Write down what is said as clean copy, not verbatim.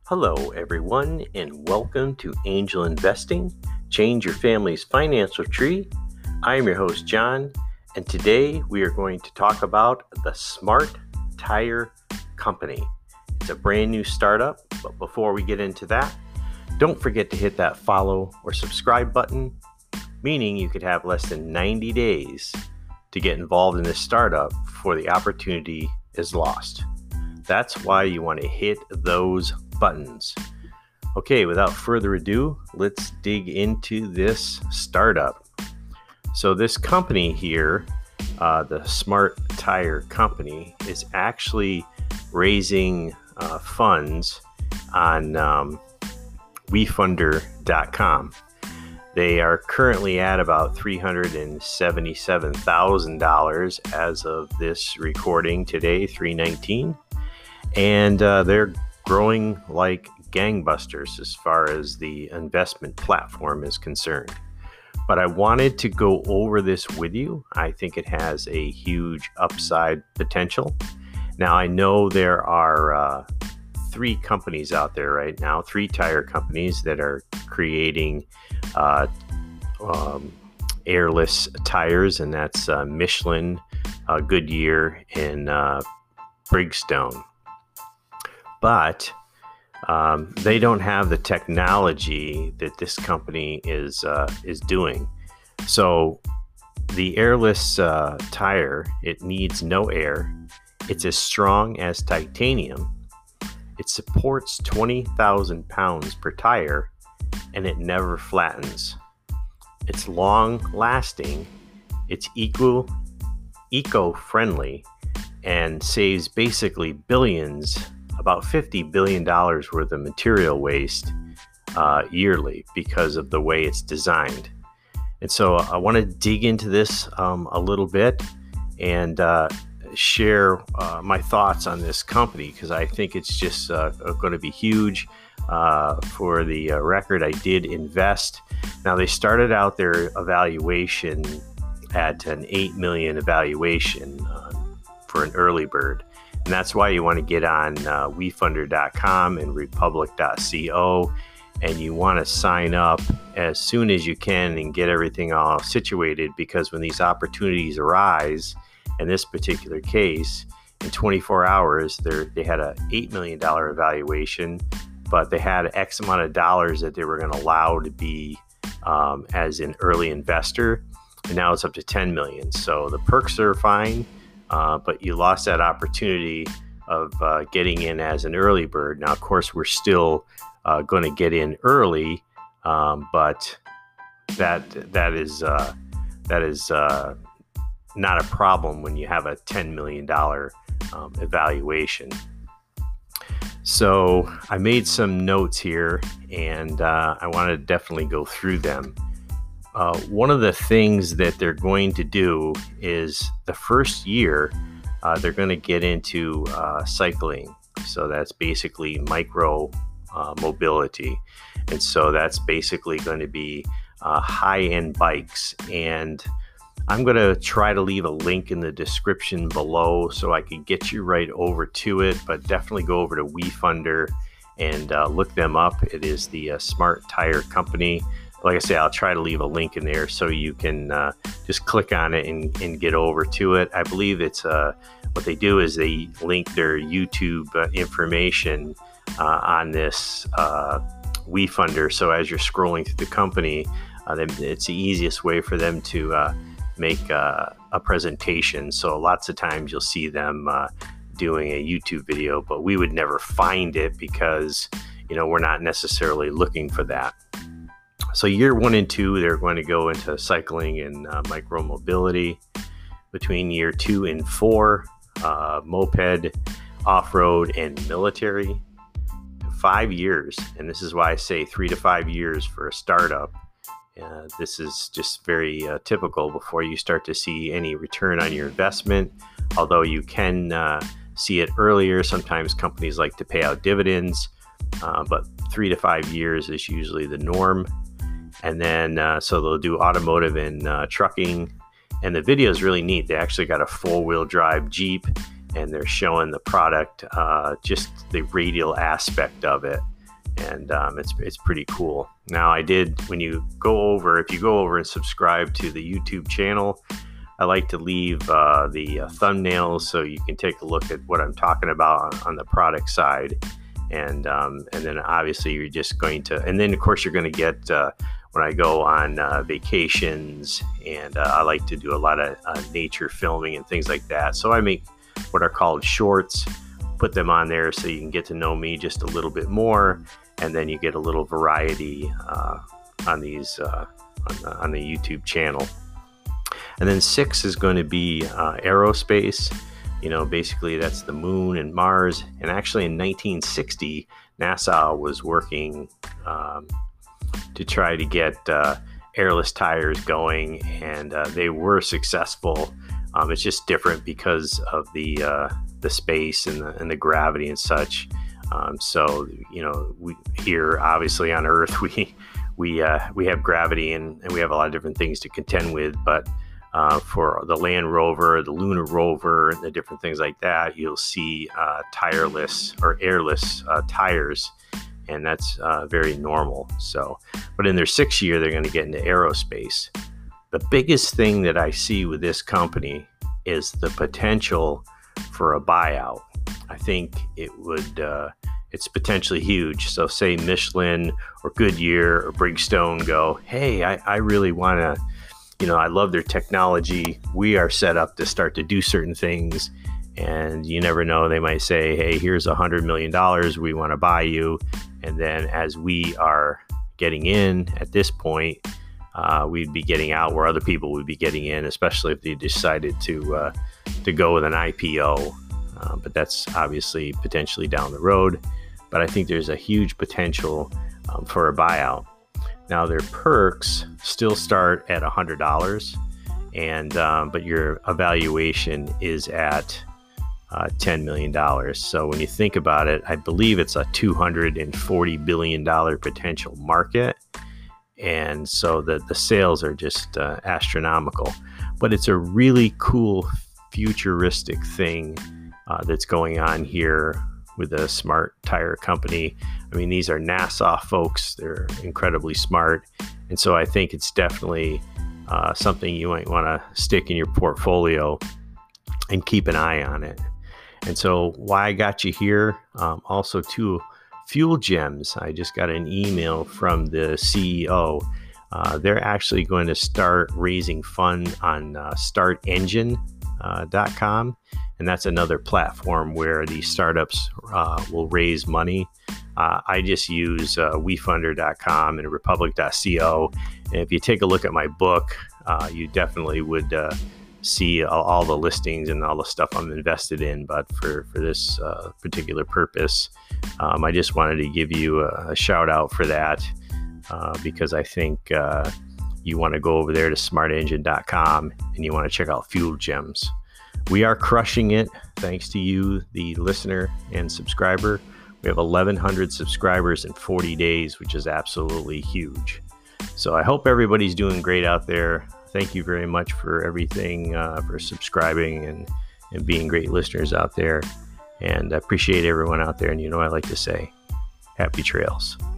Hello, everyone, and welcome to Angel Investing. Change your family's financial tree. I am your host, John, and today we are going to talk about the Smart Tire Company. It's a brand new startup, but before we get into that, don't forget to hit that follow or subscribe button, meaning you could have less than 90 days to get involved in this startup before the opportunity is lost. That's why you want to hit those buttons. Okay, without further ado, let's dig into this startup. So this company here, the Smart Tire Company, is actually raising funds on WeFunder.com. They are currently at about $377,000 as of this recording today, 3/19. And they're growing like gangbusters as far as the investment platform is concerned. But I wanted to go over this with you. I think it has a huge upside potential. Now, I know there are three companies out there right now, three tire companies that are creating airless tires, and that's Michelin, Goodyear, and Bridgestone. But they don't have the technology that this company is doing. So the airless tire, it needs no air. It's as strong as titanium. It supports 20,000 pounds per tire, and it never flattens. It's long-lasting. It's eco-friendly and saves basically billions, about $50 billion worth of material waste yearly because of the way it's designed. And so I want to dig into this a little bit and share my thoughts on this company because I think it's just going to be huge. For the record, I did invest. Now, they started out their evaluation at an $8 million evaluation for an early bird. And that's why you want to get on WeFunder.com and Republic.co, and you want to sign up as soon as you can and get everything all situated, because when these opportunities arise, in this particular case, in 24 hours, they had an $8 million evaluation, but they had X amount of dollars that they were going to allow to be as an early investor, and now it's up to $10 million. So the perks are fine. But you lost that opportunity of getting in as an early bird. Now, of course, we're still going to get in early, but that is not a problem when you have a $10 million evaluation. So I made some notes here, and I want to definitely go through them. One of the things that they're going to do is the first year, they're going to get into cycling. So that's basically micro mobility. And so that's basically going to be high-end bikes. And I'm going to try to leave a link in the description below so I can get you right over to it. But definitely go over to WeFunder and look them up. It is the Smart Tire Company. Like I say, I'll try to leave a link in there so you can just click on it and get over to it. I believe it's what they do is they link their YouTube information on this WeFunder. So as you're scrolling through the company, it's the easiest way for them to make a presentation. So lots of times you'll see them doing a YouTube video, but we would never find it because, we're not necessarily looking for that. So year 1 and 2, they're going to go into cycling and micro-mobility. Between year 2 and 4, moped, off-road, and military. 5 years, and this is why I say 3 to 5 years for a startup. This is just very typical before you start to see any return on your investment, although you can see it earlier. Sometimes companies like to pay out dividends, but 3 to 5 years is usually the norm. And then, so they'll do automotive and trucking. And the video is really neat. They actually got a 4-wheel drive Jeep, and they're showing the product, just the radial aspect of it. and it's pretty cool. Now, if you go over and subscribe to the YouTube channel, I like to leave the thumbnails so you can take a look at what I'm talking about on the product side, and then obviously you're just going to, and then of course you're going to get when I go on vacations, and I like to do a lot of nature filming and things like that. So I make what are called shorts, put them on there so you can get to know me just a little bit more, and then you get a little variety on these on the YouTube channel. And then 6 is going to be aerospace. Basically that's the moon and Mars. And actually in 1960, NASA was working to try to get airless tires going, and they were successful. It's just different because of the space and the gravity and such. So we here obviously on Earth we have gravity and we have a lot of different things to contend with, but for the land rover, the lunar rover, and the different things like that, you'll see tireless or airless tires, and that's very normal. So, but in their 6th year, they're going to get into aerospace. The biggest thing that I see with this company is the potential for a buyout. I think it's potentially huge. So say Michelin or Goodyear or Bridgestone go, hey, I really want to, I love their technology. We are set up to start to do certain things. And you never know, they might say, hey, here's $100 million. We want to buy you. And then as we are getting in at this point, we'd be getting out where other people would be getting in, especially if they decided to go with an IPO. But that's obviously potentially down the road. But I think there's a huge potential for a buyout. Now, their perks still start at $100, and but your evaluation is at $10 million. So when you think about it, I believe it's a $240 billion potential market. And so the sales are just astronomical. But it's a really cool futuristic thing that's going on here with a smart tire company. I mean, these are NASA folks. They're incredibly smart. And so I think it's definitely something you might want to stick in your portfolio and keep an eye on it. And so why I got you here, also too, Fuel Gems. I just got an email from the CEO. They're actually going to start raising fund on startengine.com. And that's another platform where these startups will raise money. I just use WeFunder.com and Republic.co. And if you take a look at my book, you definitely would see all the listings and all the stuff I'm invested in. But for this particular purpose, I just wanted to give you a shout out for that because I think you want to go over there to smartengine.com and you want to check out Fuel Gems. We are crushing it thanks to you, the listener and subscriber. We have 1,100 subscribers in 40 days, which is absolutely huge. So I hope everybody's doing great out there. Thank you very much for everything, for subscribing and being great listeners out there. And I appreciate everyone out there. And I like to say, happy trails.